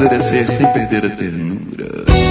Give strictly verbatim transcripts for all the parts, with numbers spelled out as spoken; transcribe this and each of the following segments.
amadurecer sem perder a ternura.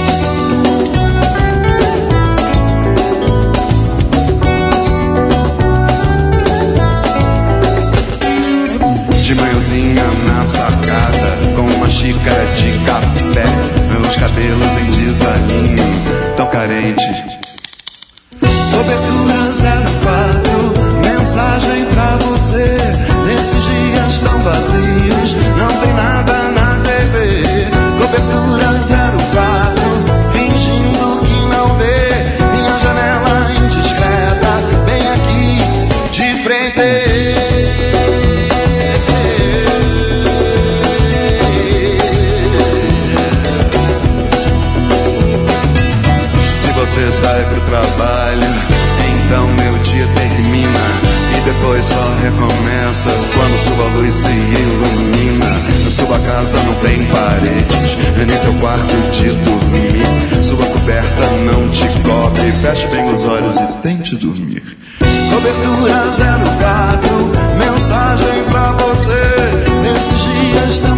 De manhãzinha na sacada, com uma xícara de café, meus cabelos em desalinho, tão carentes. Cobertura zero quatro, mensagem pra você. Nesses dias tão vazios, não tem nada na T V. Cobertura zero quatro, fingindo que não vê. Minha janela indiscreta, bem aqui de frente. Você sai pro trabalho, então meu dia termina e depois só recomeça quando sua luz se ilumina. Sua casa não tem paredes, nem seu quarto de dormir. Sua coberta não te cobre, feche bem os olhos e tente dormir. Cobertura zero quatro, mensagem pra você. Nesses dias tão